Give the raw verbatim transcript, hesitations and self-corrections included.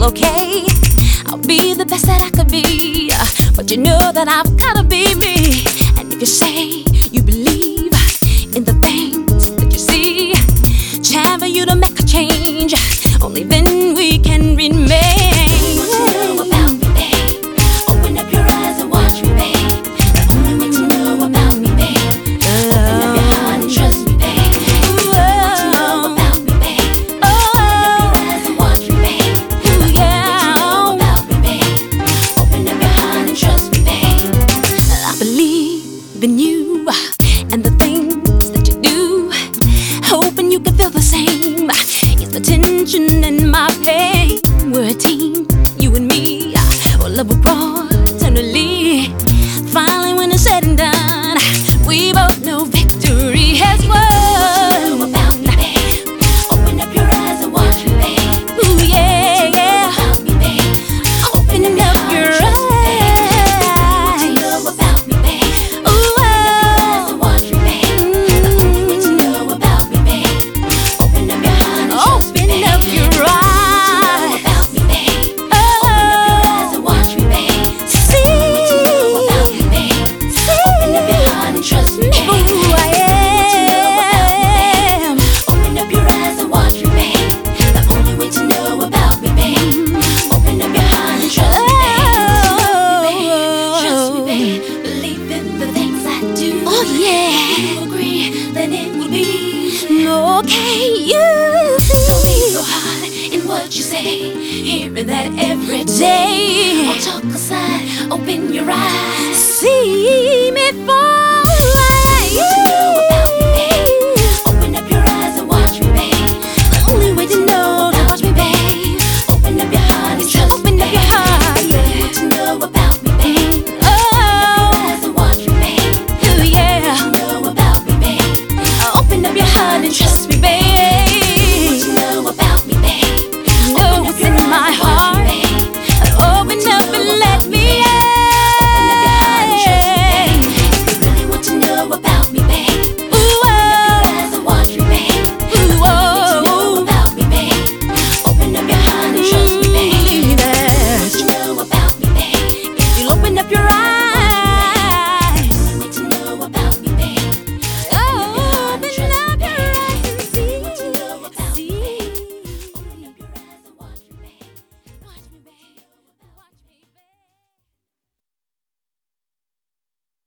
okay. I'll be the best that I could be, but you know that I've gotta be me. And if you say you believe in the things that you see, time for you to make a change. Only then we can remain. What you know about me, babe? Open up your eyes and watch me, babe. The only way to know about me, babe. Open up your heart and trust me, babe. What you know about me, babe? Open up your eyes and watch me, babe. The only way to know about me, babe. Open up your heart and trust me, babe. I believe in you and the things that you do, hoping you can feel the same. It's the tension and my pain. We're a team, you and me. Our love will grow eternally. Finally, when it's said and done, we both know victory has won. What you know about me, babe? Open up your eyes and watch me, babe. Ooh, yeah, yeah. About me, babe. Open up your eyes. What you know about me, babe? Ooh, Open up your eyes and watch me, babe. The only way to know about me, babe. Open up your heart and trust me, open babe. up your What you know eyes. about me, babe? Oh, Open up your eyes and watch me, babe. see, What you know about me, babe? Open up your heart and trust me, babe. who I am. Open up your eyes and watch me, babe. The only way to know about me, babe. Open up your heart and trust me, babe. Trust me, babe. Believe in the things I do. Oh, yeah. You agree, then it will be. Okay, you Don't be so hard in what you say. Hearing that every day. day. Don't talk aside, open your eyes. See me fall.